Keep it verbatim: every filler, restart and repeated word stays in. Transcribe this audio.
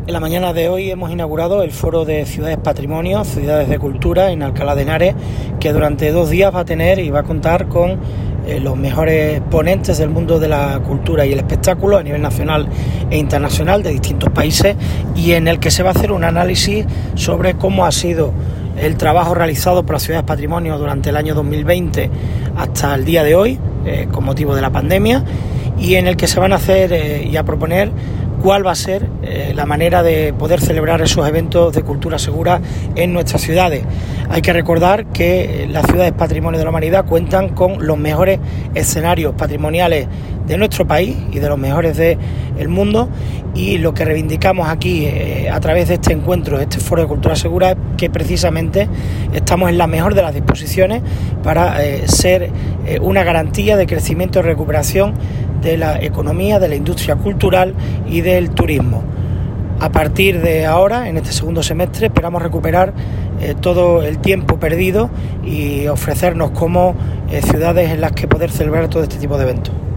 En la mañana de hoy hemos inaugurado el Foro de Ciudades Patrimonio, Ciudades de Cultura en Alcalá de Henares, que durante dos días va a tener y va a contar con eh, los mejores ponentes del mundo de la cultura y el espectáculo a nivel nacional e internacional de distintos países, y en el que se va a hacer un análisis sobre cómo ha sido el trabajo realizado por las Ciudades Patrimonio durante el año dos mil veinte hasta el día de hoy, eh, con motivo de la pandemia, y en el que se van a hacer eh, y a proponer cuál va a ser eh, la manera de poder celebrar esos eventos de cultura segura en nuestras ciudades. Hay que recordar que las ciudades Patrimonio de la Humanidad cuentan con los mejores escenarios patrimoniales de nuestro país y de los mejores del mundo, y lo que reivindicamos aquí eh, a través de este encuentro, este Foro de Cultura Segura, es que precisamente estamos en la mejor de las disposiciones para eh, ser eh, una garantía de crecimiento y recuperación de la economía, de la industria cultural y del turismo. A partir de ahora, en este segundo semestre, esperamos recuperar eh, todo el tiempo perdido y ofrecernos como eh, ciudades en las que poder celebrar todo este tipo de eventos.